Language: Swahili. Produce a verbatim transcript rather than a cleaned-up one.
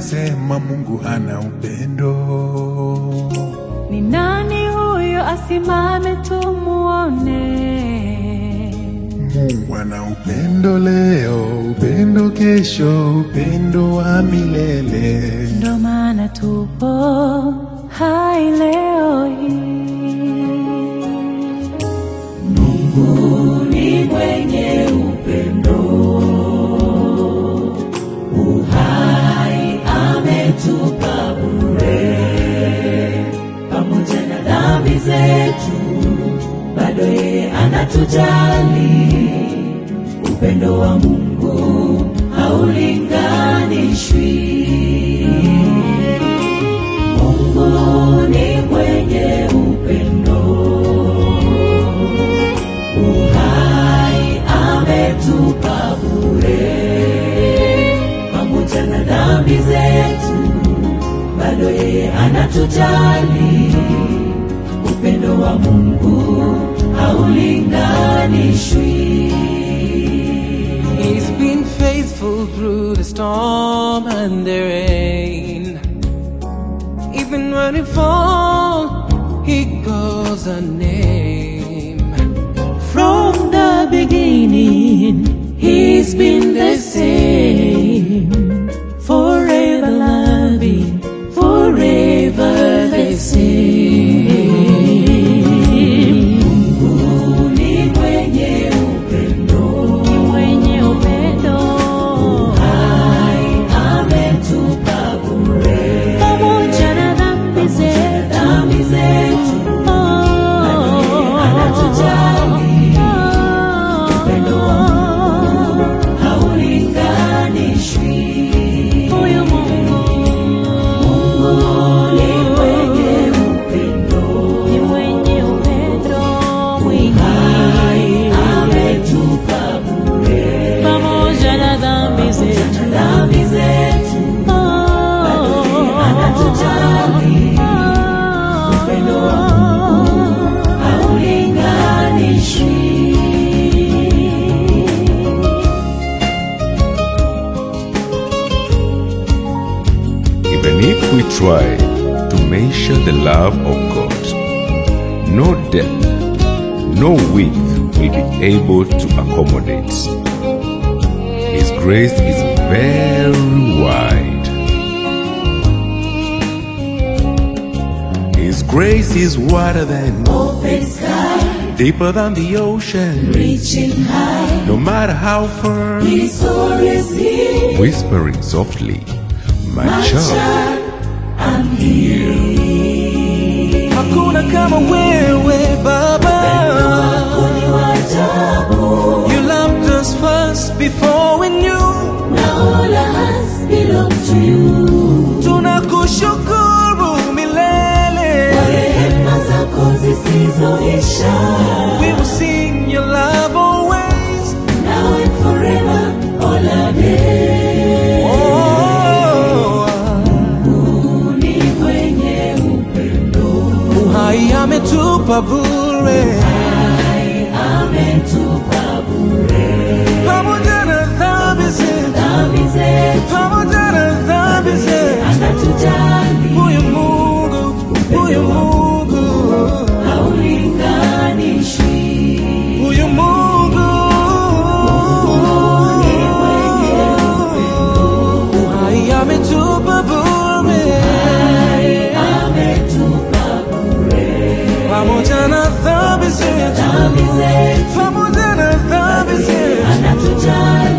anayesema Mungu hana upendo? Ni nani huyo asimame tumuone? Mungu ana upendo leo, upendo kesho, upendo wa milele. Ndo maana tupo hai leo hii. Mungu ni mwenye upendo, uhai ametupa bure. Pamoja na dhambi zetu bado yeye anatujali. Upendo wa Mungu haulinganishwi. Mungu ni mwenye upendo, uhai ametupa bure. Pamoja na dhambi zetu bado yeye anatujali. Upendo wa Mungu haulinganishwi. He's been faithful through the storm and the rain. Even when we fall, He calls our name. From the beginning, He's been the same. Forever loving, forever the same. Mungu ni mwenye upendo, Ni mwenye upendo, uhai ametupa bure. pamoja na dhambi zetu, Dhambi zetu bado yeye anatujali. Upendo wa Mungu haulinganishwi. huyu Mungu Mungu ni mwenye upendo, ni mwenye upendo mwingi, uhai ametupa bure. pamoja na dhambi zetu, Dhambi zetu bado yeye anatujali. Upendo wa Mungu haulinganishwi. Even if we try to measure the love of God, no depth, no width will be able to accommodate. His grace is very wide. His grace is wider than, Open sky, deeper than the ocean. reaching high, No matter how far, He's always here. whispering softly, my My child. child, I'm here. Hakuna kama wewe Baba. Wako ni wa ajabu, You loved us first before we knew. now all us belong to you. Tunakushukuru milele. Kwa rehema zako zisizoisha, We will sing your love always. now and forever, all our days. Oh, Mungu ni mwenye upendo, uhai ametupa bure. uhai ametupa bure. Pamoja na dhambi zetu, Dhambi zetu pamoja na dhambi zetu. anatujali. Huyu Mungu, huyu Mungu, Haulinganishwi. huyu Mungu Ni mwenye upendo, uhai ametupa bure. uhai ametupa bure. Pamoja na dhambi zetu, Dhambi zetu pamoja na dhambi zetu. anatujali.